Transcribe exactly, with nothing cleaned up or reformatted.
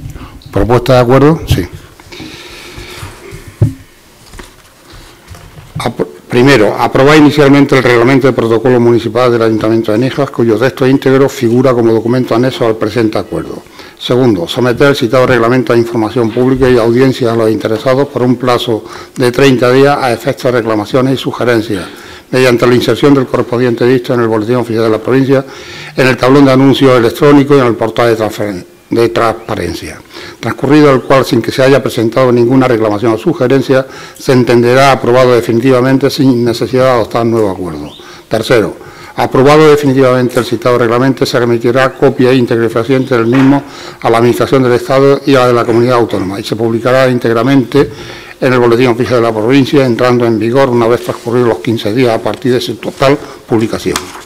¿Propuesta de acuerdo? Sí. Apro- Primero, aprobar inicialmente el reglamento de protocolo municipal del Ayuntamiento de Níjar, cuyo texto íntegro figura como documento anexo al presente acuerdo. Segundo, someter el citado reglamento a información pública y audiencia a los interesados por un plazo de treinta días a efectos de reclamaciones y sugerencias, mediante la inserción del correspondiente dicto en el Boletín Oficial de la Provincia, en el tablón de anuncios electrónico y en el portal de transferencia. de transparencia, transcurrido el cual, sin que se haya presentado ninguna reclamación o sugerencia, se entenderá aprobado definitivamente sin necesidad de adoptar nuevo acuerdo. Tercero, aprobado definitivamente el citado reglamento, se remitirá copia íntegra y fehaciente del mismo a la Administración del Estado y a la de la Comunidad Autónoma y se publicará íntegramente en el Boletín Oficial de la Provincia, entrando en vigor una vez transcurridos los quince días a partir de su total publicación.